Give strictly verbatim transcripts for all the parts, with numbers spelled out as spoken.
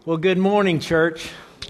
Well, good morning, church.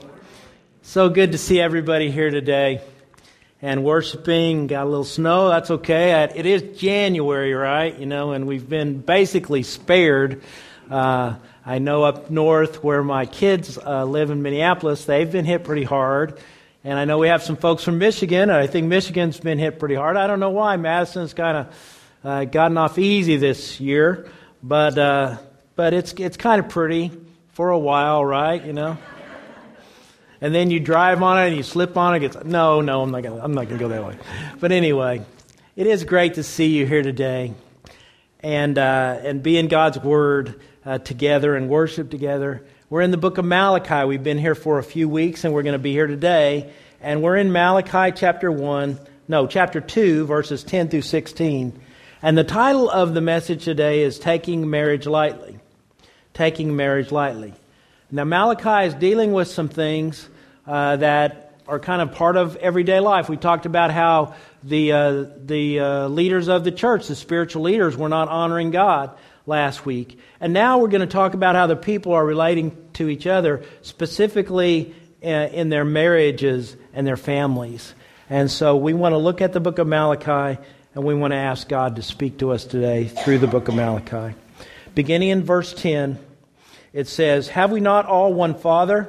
So good to see everybody here today and worshiping. Got a little snow, that's okay. It is January, right? You know, and we've been basically spared. Uh, I know up north where my kids uh, live in Minneapolis, they've been hit pretty hard. And I know we have some folks from Michigan. I think Michigan's been hit pretty hard. I don't know why. Madison's kind of uh, gotten off easy this year, but uh, but it's it's kind of pretty. For a while, right? You know, and then you drive on it and you slip on it. It's, no, no, I'm not gonna. I'm not gonna go that way. But anyway, it is great to see you here today, and uh, and be in God's Word uh, together and worship together. We're in the book of Malachi. We've been here for a few weeks, and we're going to be here today. And we're in Malachi chapter one, no, chapter two, verses ten through sixteen. And the title of the message today is "Taking Marriage Lightly." Taking marriage lightly. Now, Malachi is dealing with some things uh, that are kind of part of everyday life. We talked about how the uh, the uh, leaders of the church, the spiritual leaders, were not honoring God last week. And now we're going to talk about how the people are relating to each other, specifically uh, in their marriages and their families. And so we want to look at the book of Malachi, and we want to ask God to speak to us today through the book of Malachi. Beginning in verse ten, it says, "Have we not all one Father?"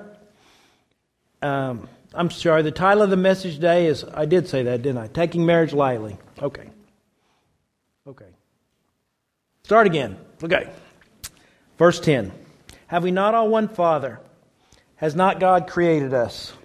Um, I'm sorry, the title of the message today is, I did say that, didn't I? Taking Marriage Lightly. Okay. Okay. Start again. Okay. Verse ten. "Have we not all one Father? Has not God created us?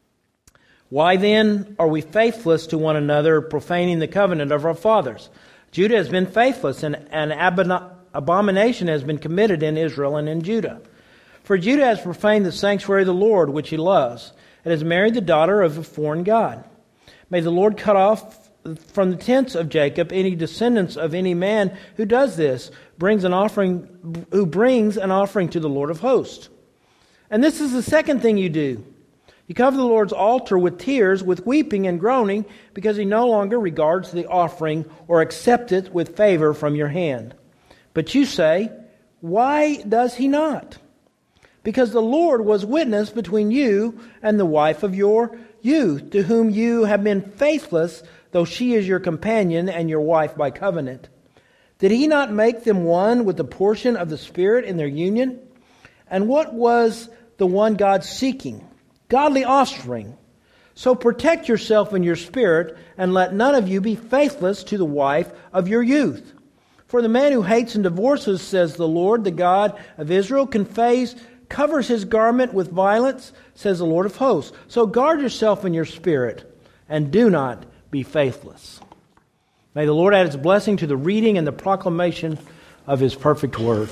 Why then are we faithless to one another, profaning the covenant of our fathers? Judah has been faithless, and, and Abana- abomination has been committed in Israel and in Judah. For Judah has profaned the sanctuary of the Lord, which he loves, and has married the daughter of a foreign god. May the Lord cut off from the tents of Jacob any descendants of any man who does this, brings an offering, who brings an offering to the Lord of hosts. And this is the second thing you do. You cover the Lord's altar with tears, with weeping and groaning, because he no longer regards the offering or accepts it with favor from your hand. But you say, why does he not? Because the Lord was witness between you and the wife of your youth, to whom you have been faithless, though she is your companion and your wife by covenant. Did he not make them one with the portion of the Spirit in their union? And what was the one God seeking? Godly offspring. So protect yourself in your spirit, and let none of you be faithless to the wife of your youth. For the man who hates and divorces, says the Lord, the God of Israel, conveys, covers his garment with violence, says the Lord of hosts. So guard yourself in your spirit, and do not be faithless." May the Lord add his blessing to the reading and the proclamation of his perfect word.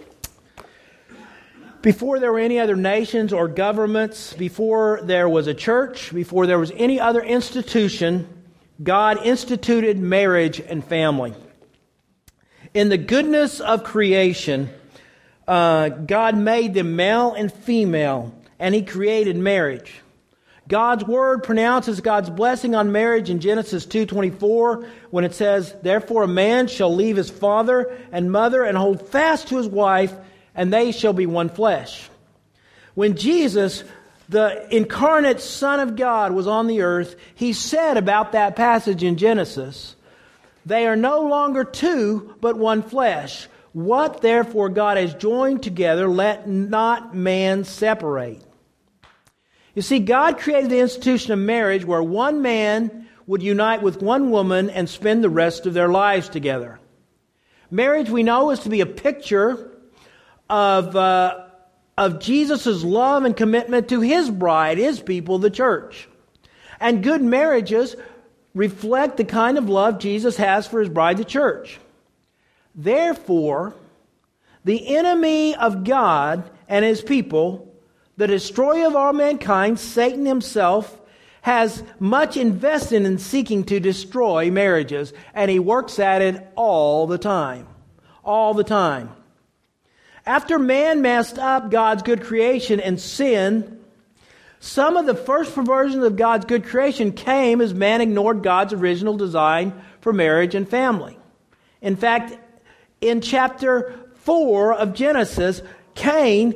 Before there were any other nations or governments, before there was a church, before there was any other institution, God instituted marriage and family. In the goodness of creation, uh, God made them male and female, and he created marriage. God's word pronounces God's blessing on marriage in Genesis two twenty-four when it says, "Therefore a man shall leave his father and mother and hold fast to his wife, and they shall be one flesh." When Jesus, the incarnate Son of God, was on the earth, he said about that passage in Genesis, "They are no longer two, but one flesh. What therefore God has joined together, let not man separate." You see, God created the institution of marriage where one man would unite with one woman and spend the rest of their lives together. Marriage, we know, is to be a picture of uh, of Jesus' love and commitment to his bride, his people, the church. And good marriages reflect the kind of love Jesus has for his bride, the church. Therefore, the enemy of God and his people, the destroyer of all mankind, Satan himself, has much invested in seeking to destroy marriages, and he works at it all the time. All the time. After man messed up God's good creation and sin, some of the first perversions of God's good creation came as man ignored God's original design for marriage and family. In fact, in chapter four of Genesis, Cain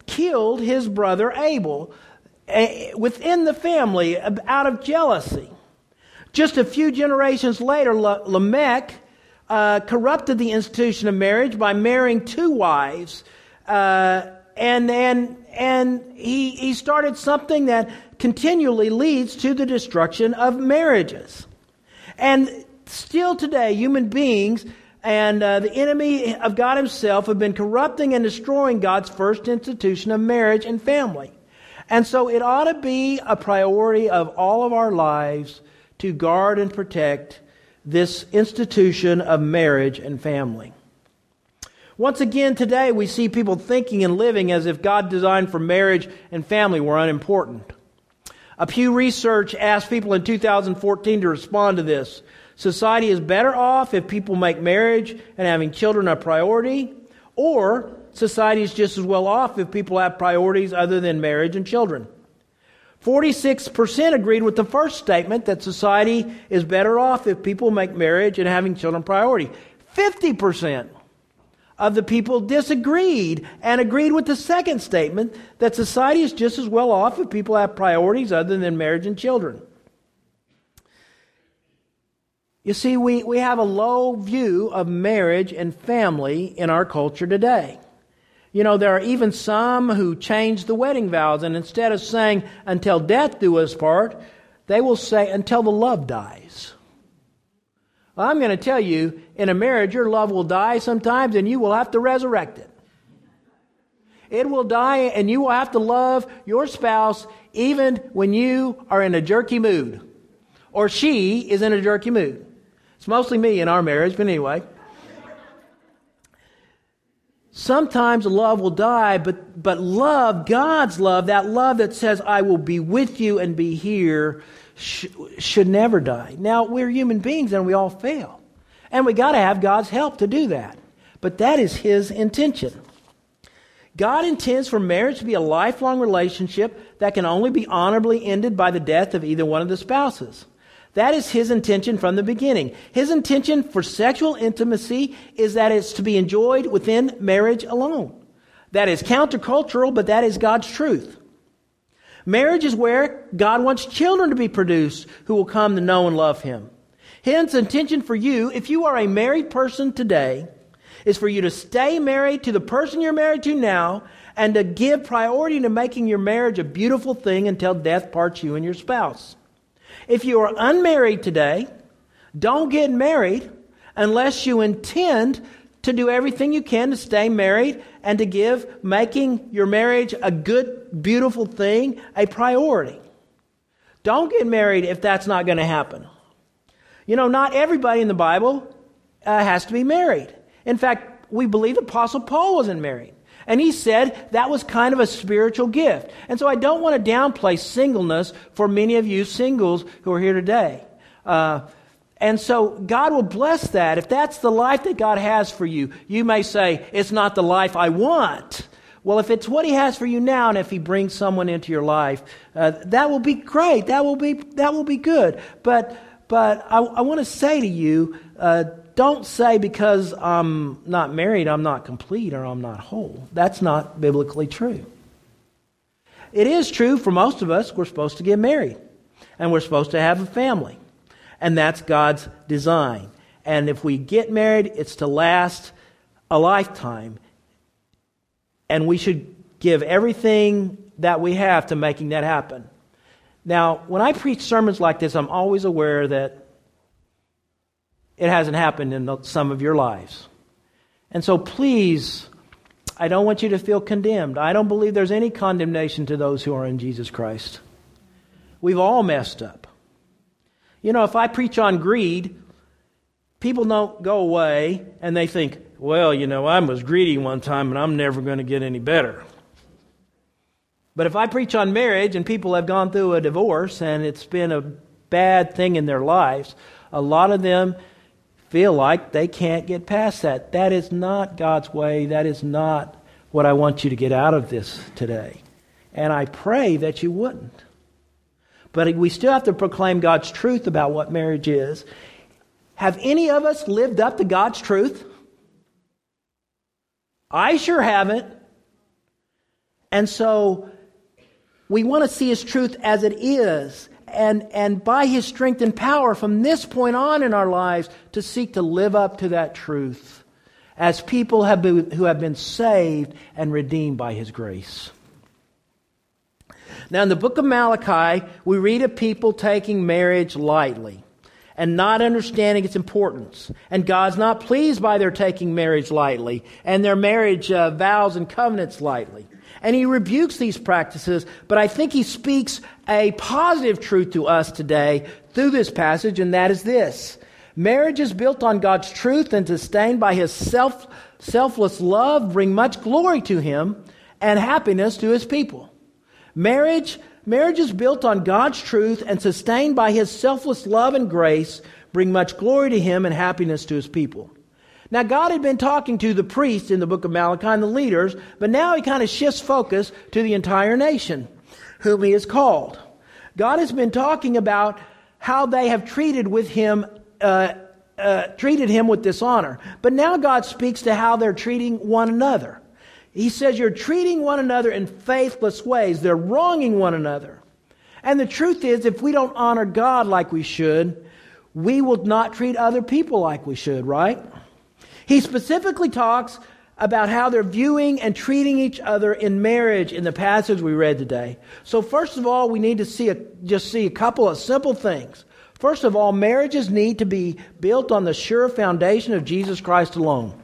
killed his brother Abel within the family out of jealousy. Just a few generations later, Lamech uh, corrupted the institution of marriage by marrying two wives, uh, and and and he he started something that continually leads to the destruction of marriages. And still today, human beings and uh, the enemy of God himself have been corrupting and destroying God's first institution of marriage and family. And so it ought to be a priority of all of our lives to guard and protect this institution of marriage and family. Once again today, we see people thinking and living as if God designed for marriage and family were unimportant. A Pew Research asked people in two thousand fourteen to respond to this. Society is better off if people make marriage and having children a priority, or society is just as well off if people have priorities other than marriage and children. forty-six percent agreed with the first statement that society is better off if people make marriage and having children priority. fifty percent of the people disagreed and agreed with the second statement that society is just as well off if people have priorities other than marriage and children. You see, we, we have a low view of marriage and family in our culture today. You know, there are even some who change the wedding vows, and instead of saying, until death do us part, they will say, until the love dies. Well, I'm going to tell you, in a marriage, your love will die sometimes, and you will have to resurrect it. It will die, and you will have to love your spouse even when you are in a jerky mood, or she is in a jerky mood. It's mostly me in our marriage, but anyway. Sometimes love will die, but, but love, God's love, that love that says, I will be with you and be here, sh- should never die. Now, we're human beings and we all fail. And we got to have God's help to do that. But that is His intention. God intends for marriage to be a lifelong relationship that can only be honorably ended by the death of either one of the spouses. That is His intention from the beginning. His intention for sexual intimacy is that it's to be enjoyed within marriage alone. That is countercultural, but that is God's truth. Marriage is where God wants children to be produced who will come to know and love Him. His intention for you, if you are a married person today, is for you to stay married to the person you're married to now and to give priority to making your marriage a beautiful thing until death parts you and your spouse. If you are unmarried today, don't get married unless you intend to do everything you can to stay married and to give making your marriage a good, beautiful thing a priority. Don't get married if that's not going to happen. You know, not everybody in the Bible uh, has to be married. In fact, we believe the Apostle Paul wasn't married. And he said that was kind of a spiritual gift. And so I don't want to downplay singleness for many of you singles who are here today. Uh, and so God will bless that. If that's the life that God has for you, you may say, it's not the life I want. Well, if it's what He has for you now, and if He brings someone into your life, uh, that will be great. That will be that will be good. But but I, I want to say to you, uh, don't say because I'm not married, I'm not complete or I'm not whole. That's not biblically true. It is true for most of us, we're supposed to get married. And we're supposed to have a family. And that's God's design. And if we get married, it's to last a lifetime. And we should give everything that we have to making that happen. Now, when I preach sermons like this, I'm always aware that it hasn't happened in some of your lives. And so please, I don't want you to feel condemned. I don't believe there's any condemnation to those who are in Jesus Christ. We've all messed up. You know, if I preach on greed, people don't go away and they think, well, you know, I was greedy one time and I'm never going to get any better. But if I preach on marriage and people have gone through a divorce and it's been a bad thing in their lives, a lot of them feel like they can't get past that. That is not God's way. That is not what I want you to get out of this today. And I pray that you wouldn't. But we still have to proclaim God's truth about what marriage is. Have any of us lived up to God's truth? I sure haven't. And so we want to see His truth as it is, and, and by His strength and power from this point on in our lives to seek to live up to that truth as people have been, who have been saved and redeemed by His grace. Now in the book of Malachi, we read of people taking marriage lightly and not understanding its importance. And God's not pleased by their taking marriage lightly and their marriage uh, vows and covenants lightly. And He rebukes these practices, but I think He speaks a positive truth to us today through this passage, and that is this. Marriage is built on God's truth and sustained by His self, selfless love bring much glory to Him and happiness to His people. Marriage, marriage is built on God's truth and sustained by His selfless love and grace bring much glory to Him and happiness to His people. Now, God had been talking to the priests in the book of Malachi and the leaders, but now He kind of shifts focus to the entire nation, whom He has called. God has been talking about how they have treated with Him, uh, uh, treated Him with dishonor. But now God speaks to how they're treating one another. He says, you're treating one another in faithless ways. They're wronging one another. And the truth is, if we don't honor God like we should, we will not treat other people like we should, right? He specifically talks about how they're viewing and treating each other in marriage in the passage we read today. So first of all, we need to see a, just see a couple of simple things. First of all, marriages need to be built on the sure foundation of Jesus Christ alone.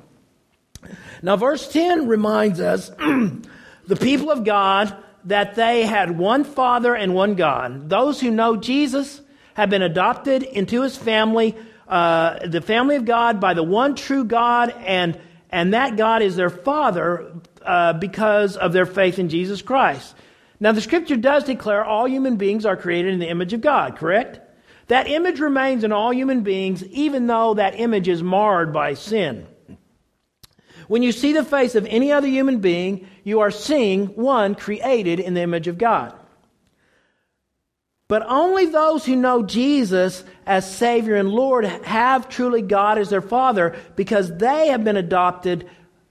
Now verse ten reminds us, the people of God, that they had one Father and one God. Those who know Jesus have been adopted into His family, Uh, the family of God by the one true God, and and that God is their Father uh, because of their faith in Jesus Christ. Now the Scripture does declare all human beings are created in the image of God, correct? That image remains in all human beings even though that image is marred by sin. When you see the face of any other human being, you are seeing one created in the image of God. But only those who know Jesus as Savior and Lord have truly God as their Father, because they have been adopted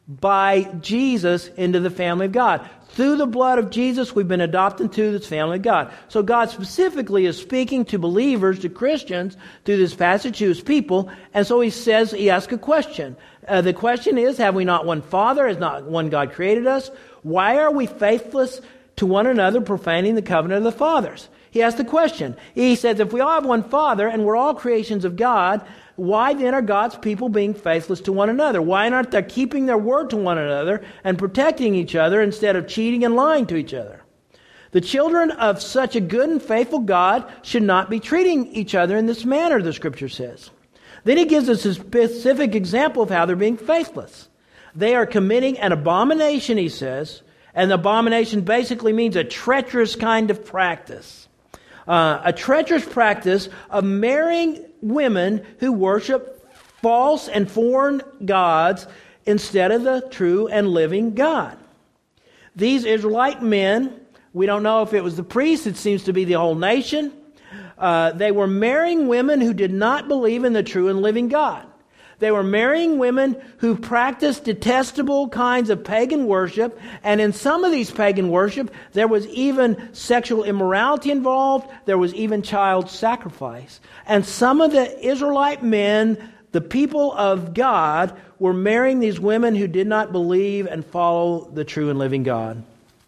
by Jesus into the family of God. Through the blood of Jesus, we've been adopted to this family of God. So God specifically is speaking to believers, to Christians, through this passage to His people. And so He says, He asks a question. Uh, the question is, have we not one Father? Has not one God created us? Why are we faithless to one another, profaning the covenant of the fathers? He asked the question. He says, if we all have one Father and we're all creations of God, why then are God's people being faithless to one another? Why aren't they keeping their word to one another and protecting each other instead of cheating and lying to each other? The children of such a good and faithful God should not be treating each other in this manner, the Scripture says. Then He gives us a specific example of how they're being faithless. They are committing an abomination, He says, and abomination basically means a treacherous kind of practice. Uh, a treacherous practice of marrying women who worship false and foreign gods instead of the true and living God. These Israelite men, we don't know if it was the priests, it seems to be the whole nation. Uh, they were marrying women who did not believe in the true and living God. They were marrying women who practiced detestable kinds of pagan worship, and in some of these pagan worship, there was even sexual immorality involved. There was even child sacrifice. And some of the Israelite men, the people of God, were marrying these women who did not believe and follow the true and living God.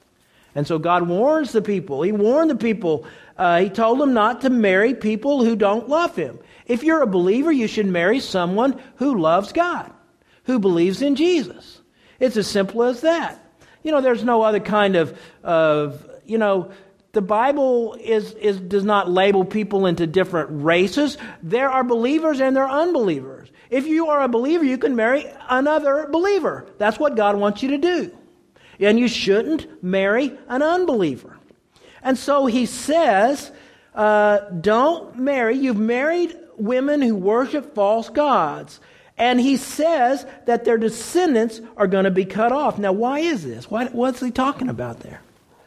And so God warns the people. He warned the people. Uh, he told them not to marry people who don't love Him. If you're a believer, you should marry someone who loves God, who believes in Jesus. It's as simple as that. You know, there's no other kind of, of you know, the Bible is, is does not label people into different races. There are believers and there are unbelievers. If you are a believer, you can marry another believer. That's what God wants you to do. And you shouldn't marry an unbeliever. And so He says, uh, don't marry. You've married women who worship false gods. And He says that their descendants are going to be cut off. Now, why is this? What, what's He talking about there?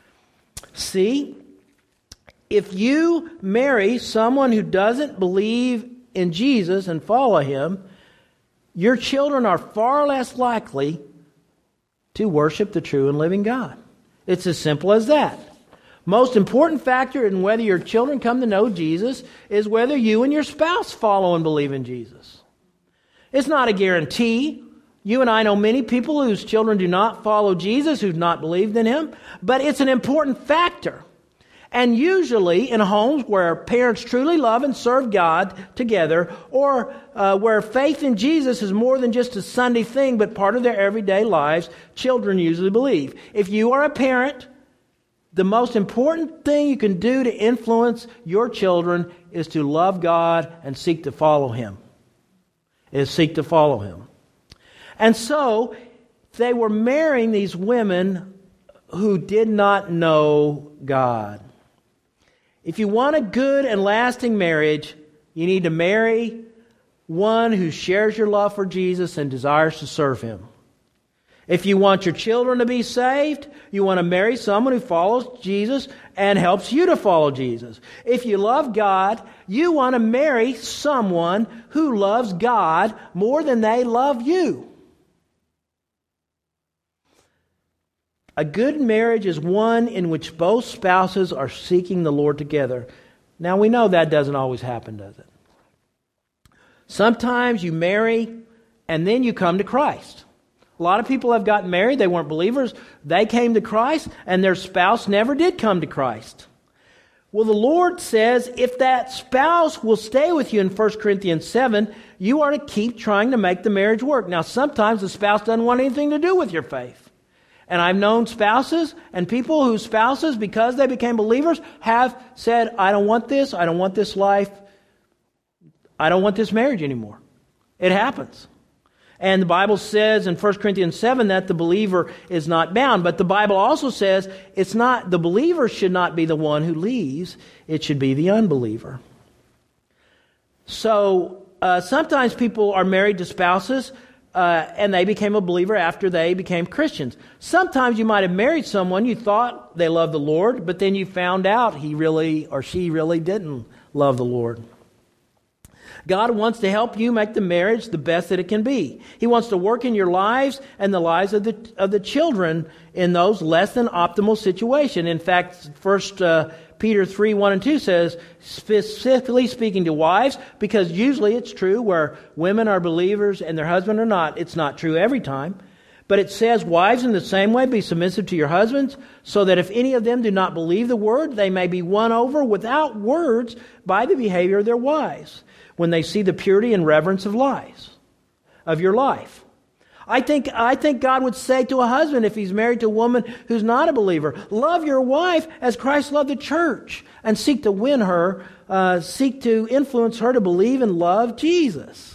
See, if you marry someone who doesn't believe in Jesus and follow Him, your children are far less likely to worship the true and living God. It's as simple as that. Most important factor in whether your children come to know Jesus is whether you and your spouse follow and believe in Jesus. It's not a guarantee. You and I know many people whose children do not follow Jesus, who've not believed in Him, but it's an important factor. And usually in homes where parents truly love and serve God together, or uh, where faith in Jesus is more than just a Sunday thing, but part of their everyday lives, children usually believe. If you are a parent, the most important thing you can do to influence your children is to love God and seek to follow Him. Is seek to follow Him. And so, they were marrying these women who did not know God. If you want a good and lasting marriage, you need to marry one who shares your love for Jesus and desires to serve Him. If you want your children to be saved, you want to marry someone who follows Jesus and helps you to follow Jesus. If you love God, you want to marry someone who loves God more than they love you. A good marriage is one in which both spouses are seeking the Lord together. Now we know that doesn't always happen, does it? Sometimes you marry and then you come to Christ. A lot of people have gotten married, they weren't believers, they came to Christ, and their spouse never did come to Christ. Well, the Lord says if that spouse will stay with you in First Corinthians seven, you are to keep trying to make the marriage work. Now, sometimes the spouse doesn't want anything to do with your faith. And I've known spouses and people whose spouses, because they became believers, have said, I don't want this, I don't want this life, I don't want this marriage anymore. It happens. And the Bible says in First Corinthians seven that the believer is not bound. But the Bible also says it's not, the believer should not be the one who leaves. It should be the unbeliever. So uh, sometimes people are married to spouses uh, and they became a believer after they became Christians. Sometimes you might have married someone you thought they loved the Lord, but then you found out he really or she really didn't love the Lord. God wants to help you make the marriage the best that it can be. He wants to work in your lives and the lives of the of the children in those less than optimal situations. In fact, First uh, Peter three, one and two says, specifically speaking to wives, because usually it's true where women are believers and their husband are not. It's not true every time. But it says, wives in the same way be submissive to your husbands, so that if any of them do not believe the word, they may be won over without words by the behavior of their wives, when they see the purity and reverence of lives, of your life. I think, I think God would say to a husband, if he's married to a woman who's not a believer, love your wife as Christ loved the church, and seek to win her, uh, seek to influence her to believe and love Jesus.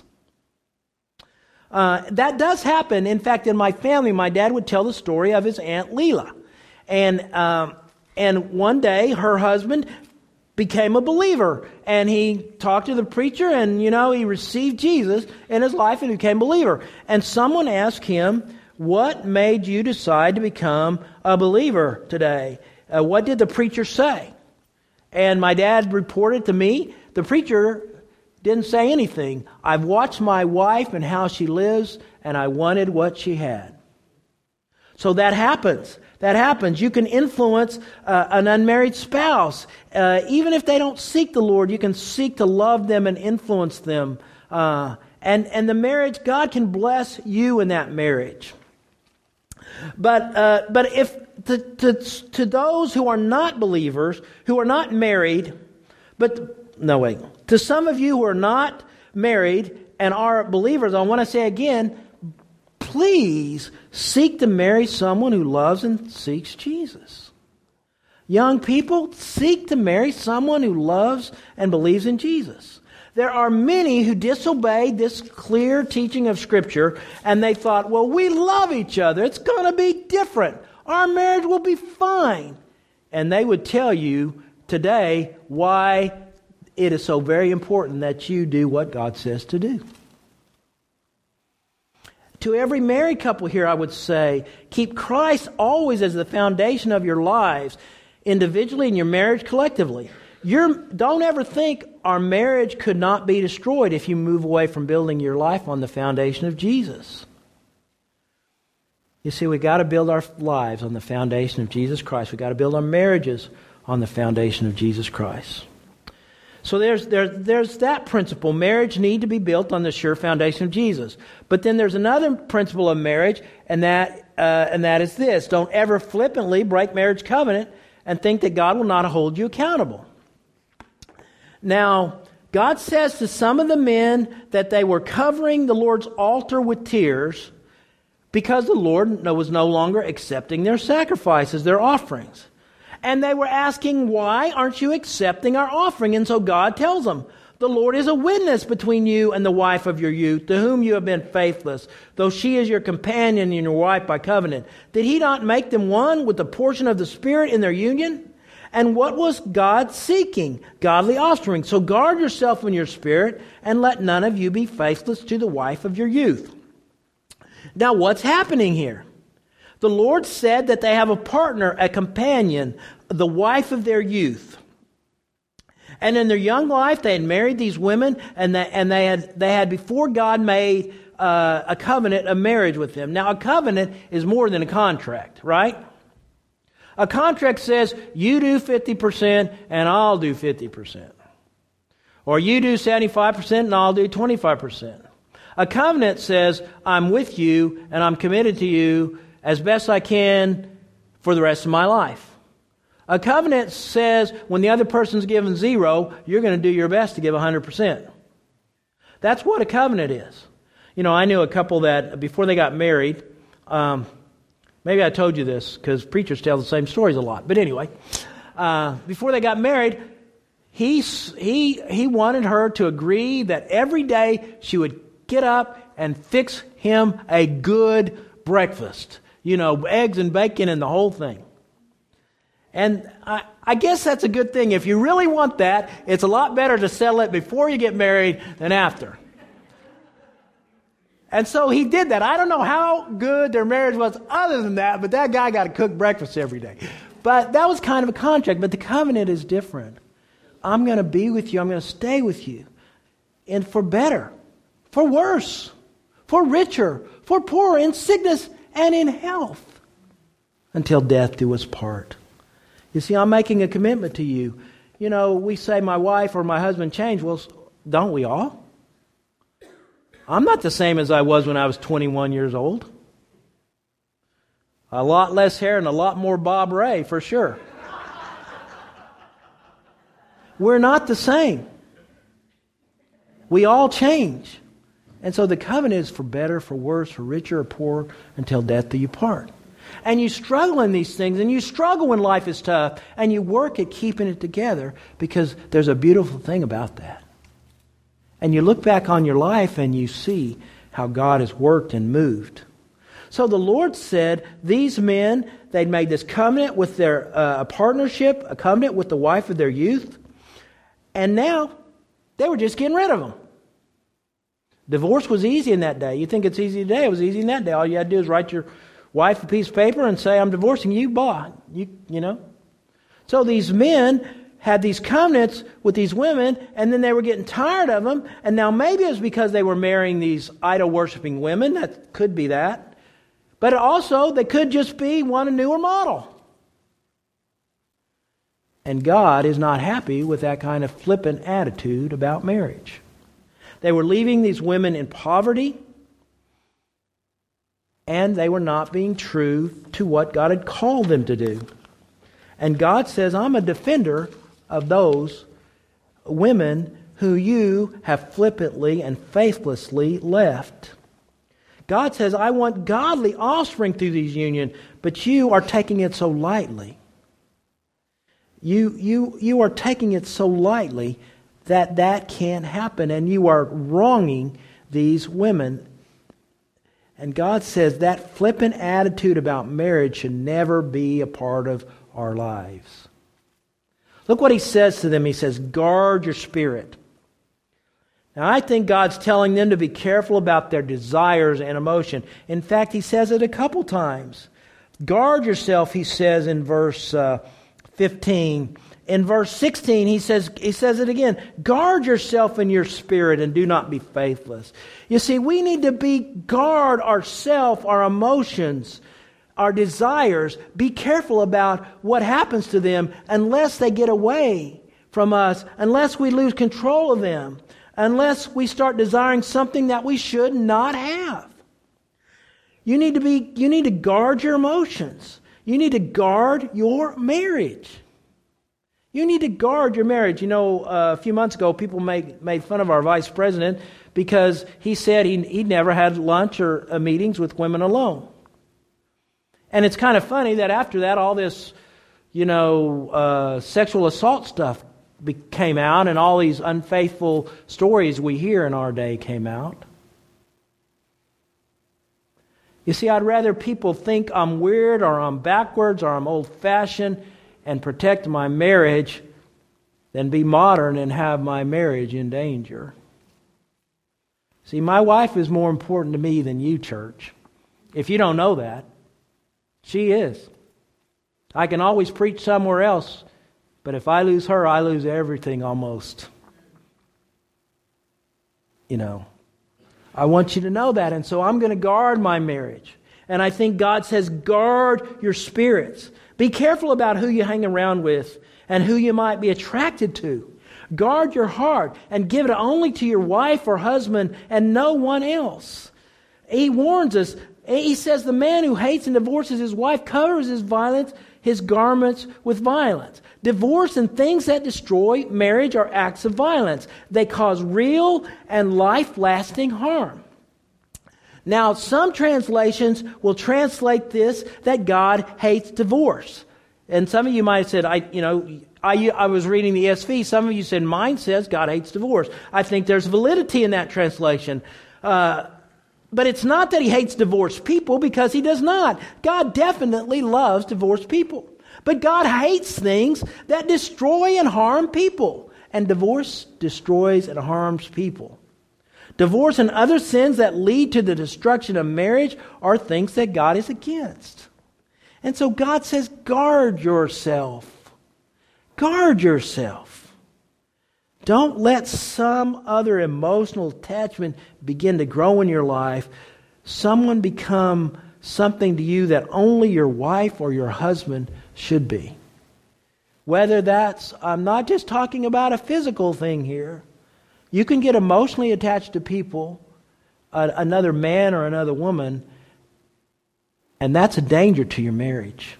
Uh, that does happen. In fact, in my family, my dad would tell the story of his Aunt Leela. And, um, and one day, her husband became a believer, and he talked to the preacher, and you know he received Jesus in his life and became a believer. And someone asked him, what made you decide to become a believer today? Uh, what did the preacher say? And my dad reported to me, the preacher didn't say anything. I've watched my wife and how she lives, and I wanted what she had. So that happens. That happens. You can influence uh, an unmarried spouse. Uh, even if they don't seek the Lord, you can seek to love them and influence them. Uh, and, and the marriage, God can bless you in that marriage. But uh, but if to, to, to those who are not believers, who are not married, but no wait, to some of you who are not married and are believers, I want to say again, please seek to marry someone who loves and seeks Jesus. Young people, seek to marry someone who loves and believes in Jesus. There are many who disobeyed this clear teaching of Scripture, and they thought, well, we love each other. It's going to be different. Our marriage will be fine. And they would tell you today why it is so very important that you do what God says to do. To every married couple here, I would say, keep Christ always as the foundation of your lives, individually and your marriage collectively. You're, don't ever think our marriage could not be destroyed if you move away from building your life on the foundation of Jesus. You see, we got to build our lives on the foundation of Jesus Christ. We got to build our marriages on the foundation of Jesus Christ. So there's there, there's that principle. Marriage need to be built on the sure foundation of Jesus. But then there's another principle of marriage, and that uh, and that is this: don't ever flippantly break marriage covenant and think that God will not hold you accountable. Now, God says to some of the men that they were covering the Lord's altar with tears because the Lord was no longer accepting their sacrifices, their offerings. And they were asking, why aren't you accepting our offering? And so God tells them, the Lord is a witness between you and the wife of your youth, to whom you have been faithless, though she is your companion and your wife by covenant. Did He not make them one with the portion of the Spirit in their union? And what was God seeking? Godly offspring. So guard yourself in your spirit, and let none of you be faithless to the wife of your youth. Now, what's happening here? The Lord said that they have a partner, a companion, the wife of their youth. And in their young life, they had married these women, and they, and they had they had before God made uh, a covenant, a marriage with them. Now, a covenant is more than a contract, right? A contract says, you do fifty percent and I'll do fifty percent. Or you do seventy-five percent and I'll do twenty-five percent. A covenant says, I'm with you and I'm committed to you as best I can for the rest of my life. A covenant says when the other person's given zero, you're going to do your best to give one hundred percent. That's what a covenant is. You know, I knew a couple that before they got married, um, maybe I told you this because preachers tell the same stories a lot. But anyway, uh, before they got married, he, he, he wanted her to agree that every day she would get up and fix him a good breakfast. You know, eggs and bacon and the whole thing. And I, I guess that's a good thing. If you really want that, it's a lot better to settle it before you get married than after. And so he did that. I don't know how good their marriage was other than that, but that guy got to cook breakfast every day. But that was kind of a contract. But the covenant is different. I'm going to be with you. I'm going to stay with you. And for better, for worse, for richer, for poorer, in sickness and in health, until death do us part. You see, I'm making a commitment to you. You know, we say my wife or my husband changed. Well, don't we all? I'm not the same as I was when I was twenty-one years old. A lot less hair and a lot more Bob Ray, for sure. We're not the same. We all change. And so the covenant is for better, for worse, for richer or poorer, until death do you part. And you struggle in these things, and you struggle when life is tough, and you work at keeping it together, because there's a beautiful thing about that. And you look back on your life and you see how God has worked and moved. So the Lord said these men, they'd made this covenant with their uh, a partnership, a covenant with the wife of their youth, and now they were just getting rid of them. Divorce was easy in that day. You think it's easy today? It was easy in that day. All you had to do is write your wife a piece of paper and say, I'm divorcing you, blah. You, you know. So these men had these covenants with these women, and then they were getting tired of them. And now maybe it was because they were marrying these idol-worshiping women. That could be that. But also, they could just be want a newer model. And God is not happy with that kind of flippant attitude about marriage. They were leaving these women in poverty, and they were not being true to what God had called them to do. And God says, I'm a defender of those women who you have flippantly and faithlessly left. God says, I want godly offspring through these unions, but you are taking it so lightly. You, you, you are taking it so lightly that that can't happen, and you are wronging these women. And God says that flippant attitude about marriage should never be a part of our lives. Look what He says to them. He says, guard your spirit. Now, I think God's telling them to be careful about their desires and emotion. In fact, He says it a couple times. Guard yourself, He says in verse uh, fifteen. In verse sixteen, he says, he says it again. Guard yourself in your spirit and do not be faithless. You see, we need to be guard ourselves, our emotions. our desires, be careful about what happens to them unless they get away from us, unless we lose control of them, unless we start desiring something that we should not have. You need to be, you need to guard your emotions. You need to guard your marriage. You need to guard your marriage. You know, uh, a few months ago, people made, made fun of our vice president because he said he, he never had lunch or uh, meetings with women alone. And it's kind of funny that after that, all this, you know, uh, sexual assault stuff be- came out, and all these unfaithful stories we hear in our day came out. You see, I'd rather people think I'm weird or I'm backwards or I'm old-fashioned and protect my marriage than be modern and have my marriage in danger. See, my wife is more important to me than you, church. If you don't know that, she is. I can always preach somewhere else, but if I lose her, I lose everything almost. You know, I want you to know that, and so I'm going to guard my marriage. And I think God says, guard your spirits. Be careful about who you hang around with and who you might be attracted to. Guard your heart and give it only to your wife or husband and no one else. He warns us. He says the man who hates and divorces his wife covers his violence, his garments with violence. Divorce and things that destroy marriage are acts of violence. They cause real and life-lasting harm. Now, some translations will translate this that God hates divorce. And some of you might have said, I, you know, I, I was reading the E S V. Some of you said, mine says God hates divorce. I think there's validity in that translation. Uh, But it's not that he hates divorced people, because he does not. God definitely loves divorced people. But God hates things that destroy and harm people. And divorce destroys and harms people. Divorce and other sins that lead to the destruction of marriage are things that God is against. And so God says, guard yourself. Guard yourself. Don't let some other emotional attachment begin to grow in your life. Someone become something to you that only your wife or your husband should be. Whether that's, I'm not just talking about a physical thing here. You can get emotionally attached to people, uh, another man or another woman, and that's a danger to your marriage.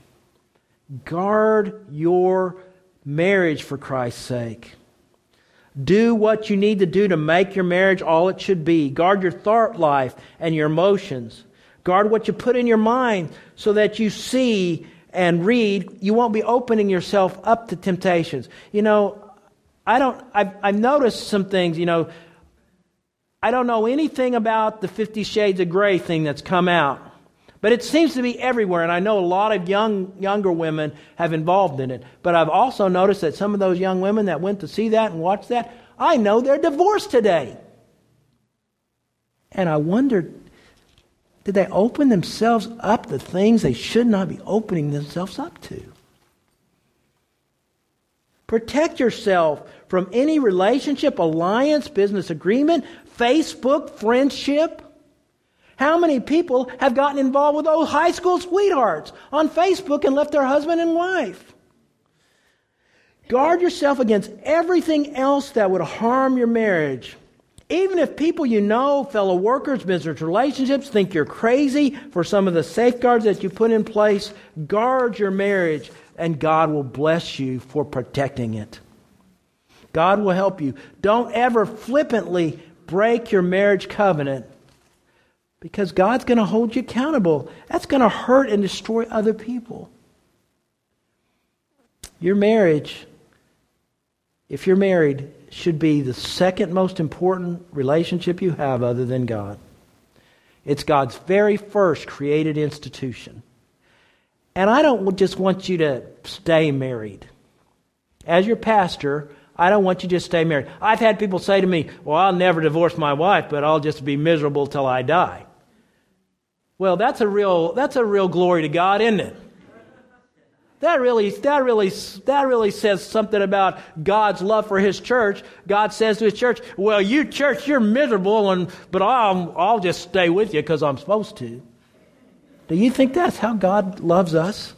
Guard your marriage for Christ's sake. Do what you need to do to make your marriage all it should be. Guard your thought life and your emotions. Guard what you put in your mind so that you see and read. You won't be opening yourself up to temptations. You know, I don't, I've, I've noticed some things, you know, I don't know anything about the Fifty Shades of Grey thing that's come out. But it seems to be everywhere, and I know a lot of young younger women have involved in it. But I've also noticed that some of those young women that went to see that and watch that, I know they're divorced today. And I wondered, did they open themselves up to things they should not be opening themselves up to? Protect yourself from any relationship, alliance, business agreement, Facebook, friendship. How many people have gotten involved with those high school sweethearts on Facebook and left their husband and wife? Guard yourself against everything else that would harm your marriage. Even if people you know, fellow workers, business relationships, think you're crazy for some of the safeguards that you put in place, guard your marriage, and God will bless you for protecting it. God will help you. Don't ever flippantly break your marriage covenant, because God's going to hold you accountable. That's going to hurt and destroy other people. Your marriage, if you're married, should be the second most important relationship you have other than God. It's God's very first created institution. And I don't just want you to stay married. As your pastor, I don't want you to just stay married. I've had people say to me, well, I'll never divorce my wife, but I'll just be miserable till I die. Well, that's a real that's a real glory to God, isn't it? That really that really that really says something about God's love for His church. God says to His church, "Well, you church, you're miserable, and but I'll I'll just stay with you because I'm supposed to." Do you think that's how God loves us?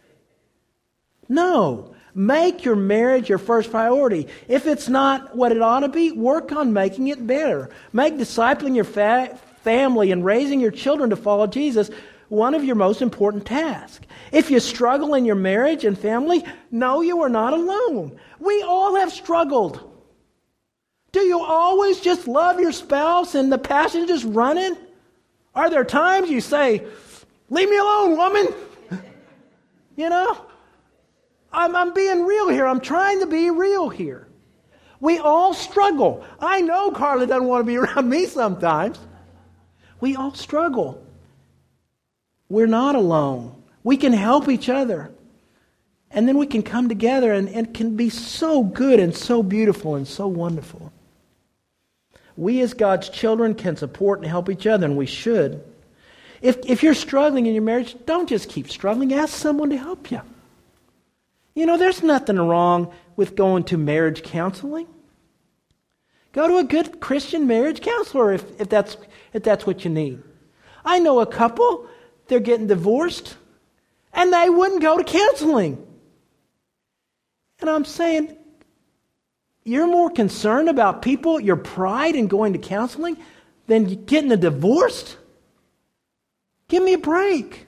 No. Make your marriage your first priority. If it's not what it ought to be, work on making it better. Make discipling your fa- family and raising your children to follow Jesus one of your most important tasks. If you struggle in your marriage and family, know you are not alone. We all have struggled. Do you always just love your spouse and the passion just running? Are there times you say, leave me alone, woman? You know? I'm, I'm being real here. I'm trying to be real here. We all struggle. I know Carla doesn't want to be around me sometimes. We all struggle. We're not alone. We can help each other. And then we can come together and, and it can be so good and so beautiful and so wonderful. We as God's children can support and help each other, and we should. If, if you're struggling in your marriage, don't just keep struggling. Ask someone to help you. You know, there's nothing wrong with going to marriage counseling. Go to a good Christian marriage counselor if, if that's if that's what you need. I know a couple, they're getting divorced, and they wouldn't go to counseling. And I'm saying, you're more concerned about people, your pride in going to counseling, than getting a divorce? Give me a break.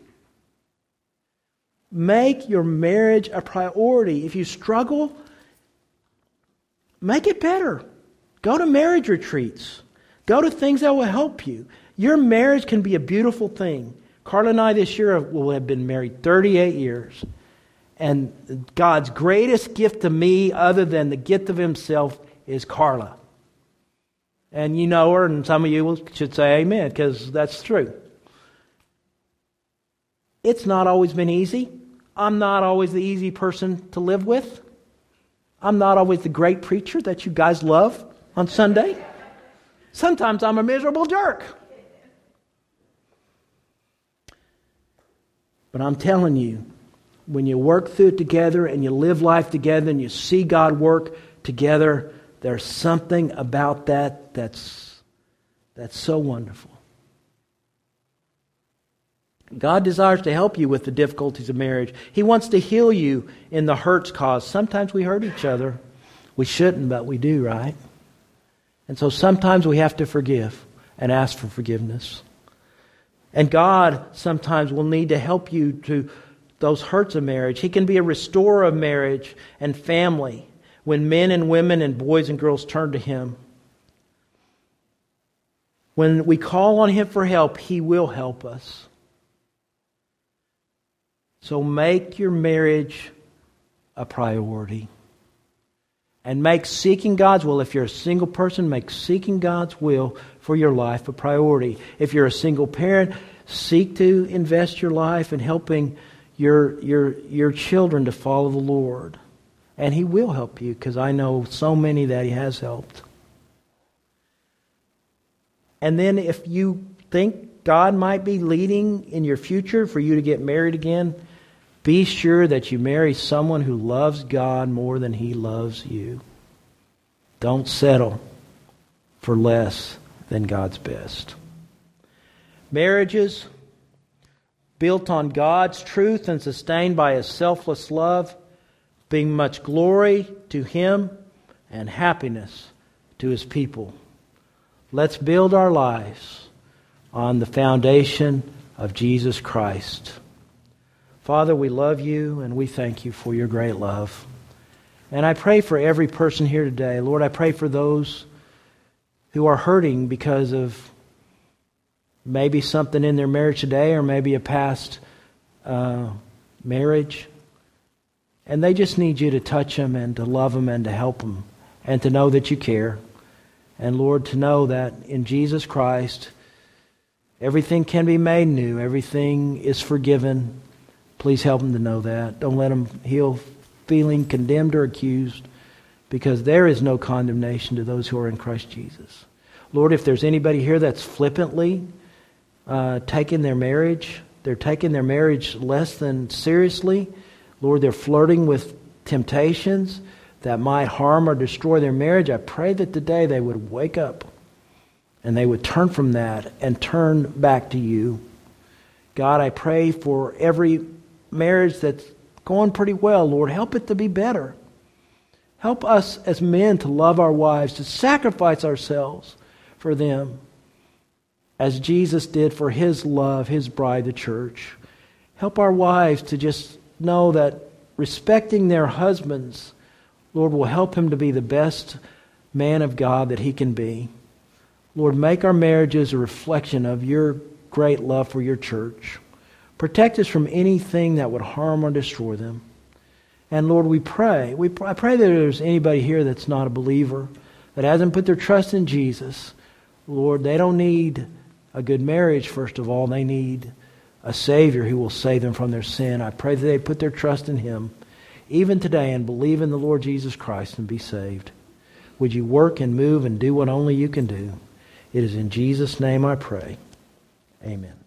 Make your marriage a priority. If you struggle, make it better. Go to marriage retreats. Go to things that will help you. Your marriage can be a beautiful thing. Carla and I this year will have been married thirty-eight years. And God's greatest gift to me, other than the gift of Himself, is Carla. And you know her, and some of you should say amen, because that's true. It's not always been easy. I'm not always the easy person to live with. I'm not always the great preacher that you guys love on Sunday. Sometimes I'm a miserable jerk. But I'm telling you, when you work through it together and you live life together and you see God work together, there's something about that that's, that's so wonderful. God desires to help you with the difficulties of marriage. He wants to heal you in the hurts caused. Sometimes we hurt each other. We shouldn't, but we do, right? And so sometimes we have to forgive and ask for forgiveness. And God sometimes will need to help you to those hurts of marriage. He can be a restorer of marriage and family when men and women and boys and girls turn to Him. When we call on Him for help, He will help us. So make your marriage a priority. And make seeking God's will, if you're a single person, make seeking God's will for your life a priority. If you're a single parent, seek to invest your life in helping your, your, your children to follow the Lord. And He will help you, because I know so many that He has helped. And then if you think God might be leading in your future for you to get married again, be sure that you marry someone who loves God more than he loves you. Don't settle for less than God's best. Marriages built on God's truth and sustained by His selfless love bring much glory to Him and happiness to His people. Let's build our lives on the foundation of Jesus Christ. Father, we love You and we thank You for Your great love. And I pray for every person here today. Lord, I pray for those who are hurting because of maybe something in their marriage today or maybe a past uh, marriage. And they just need You to touch them and to love them and to help them and to know that You care. And Lord, to know that in Jesus Christ, everything can be made new. Everything is forgiven. Please help them to know that. Don't let them heal feeling condemned or accused, because there is no condemnation to those who are in Christ Jesus. Lord, if there's anybody here that's flippantly uh, taking their marriage, they're taking their marriage less than seriously. Lord, they're flirting with temptations that might harm or destroy their marriage. I pray that today they would wake up and they would turn from that and turn back to You. God, I pray for every marriage that's going pretty well, Lord. Help it to be better. Help us as men to love our wives, to sacrifice ourselves for them, as Jesus did for His love, His bride, the church. Help our wives to just know that respecting their husbands, Lord, will help him to be the best man of God that he can be. Lord, make our marriages a reflection of Your great love for Your church. Protect us from anything that would harm or destroy them. And Lord, we pray, we I pray that if there's anybody here that's not a believer, that hasn't put their trust in Jesus, Lord, they don't need a good marriage, first of all. They need a Savior who will save them from their sin. I pray that they put their trust in Him, even today, and believe in the Lord Jesus Christ and be saved. Would You work and move and do what only You can do? It is in Jesus' name I pray. Amen.